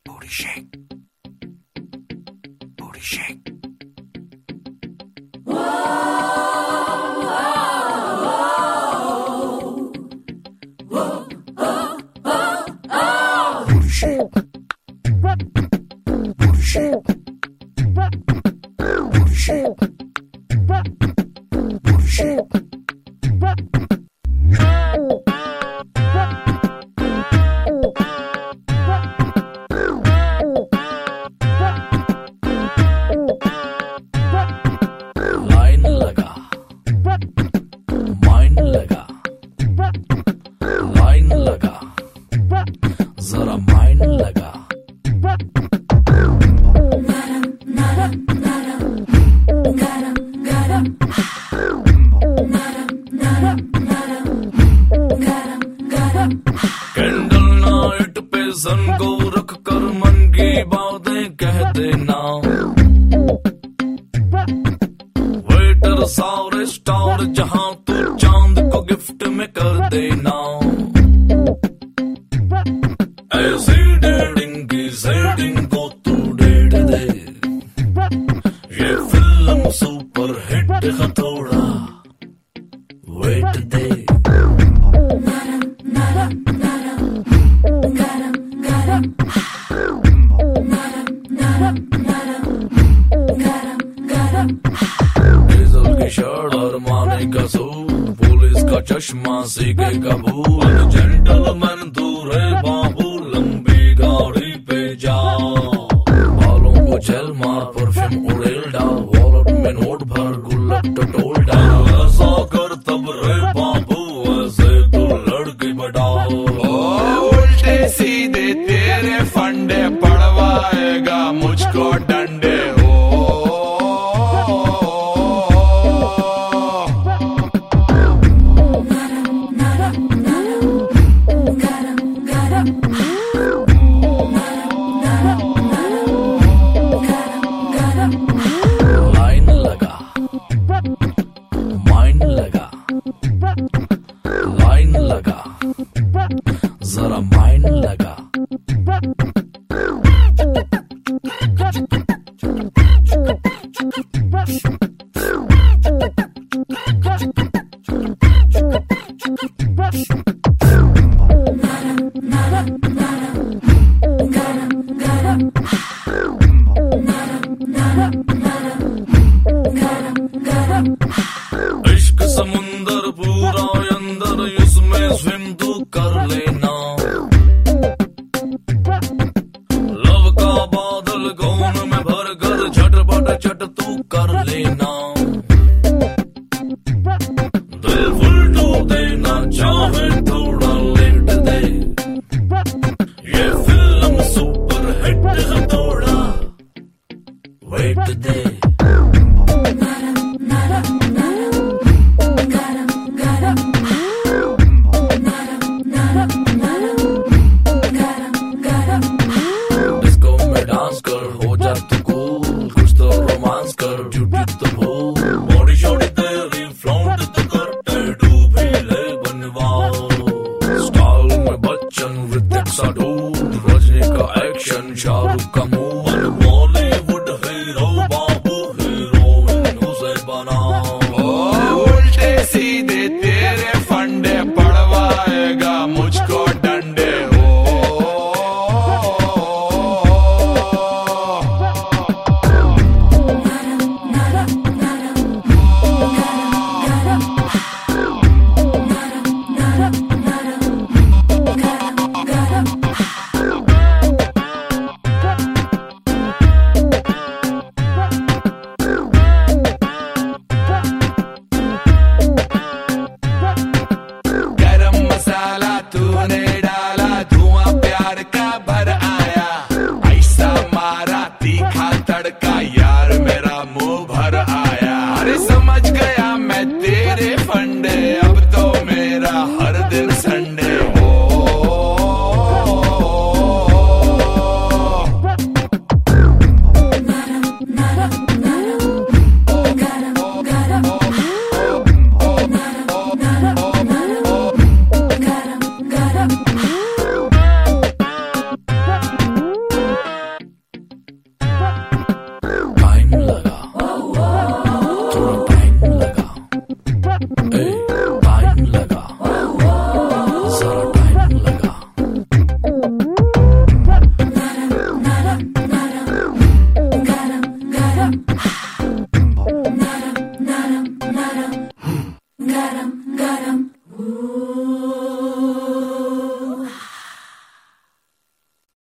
Booty shake. Booty shake. Booty shake. Booty shake. Booty shake. Booty shake. Line लगा, mind लगा, line लगा, जरा mind लगा। Candle night पे सन को रख कर मन की बातें कह देना। वेटर सारे स्टार जहां तू चांद को गिफ्ट में कर देना। ऐसी डेटिंग की सेटिंग को तू डेट दे। ये फिल्म सुपर हिट है, थोड़ा वेट दे। डीजल की शर्ट और माने का सूट, पुलिस का चश्मा सीखे कबूल। जेंटलमैन दूर है बाबू, लंबी गाड़ी पे जाओ। बालों को जेल मार, परफ्यूम उड़ेल डाल, वॉलेट में नोट भर, गुल्लक टटोल डाल। ऐसा कर तब रे बाबू, ऐसे तू लड़की बढ़ाओ। उल्टे सीधे तेरे फंडे पड़वाएगा मुझको डंडे। लाइन लगा, माइंड लगा, लाइन लगा, जरा माइंड लगा। इश्क समुंदर पूरा अंदर, इसमें स्विम तू कर लेना। लव का बादल गौन में भर कर, झटपट चट तू कर लेना। दिल फुल टू देना चाहे थोड़ा लेट दे। ये फिल्म सुपर हिट है, थोड़ा वेट दे। डिस्को में डांस कर, हो जा तू कूल, कुछ तो रोमांस कर, ड्यूटी तो भूल। बॉडी शॉडी तेरी फ्लॉन्ट तो कर, टैटू भी ले बनवाओ। स्टाइल में बच्चन, ऋतिक सा ढूंढ, रजनी का एक्शन, शाहरुख का मूव। बॉलीवुड हीरो बाबू, हीरोइन उसे बनाओ। उल्टे सीधे तेरे फंडे पड़वाएगा मुझको डंडे। garam, garam, garam.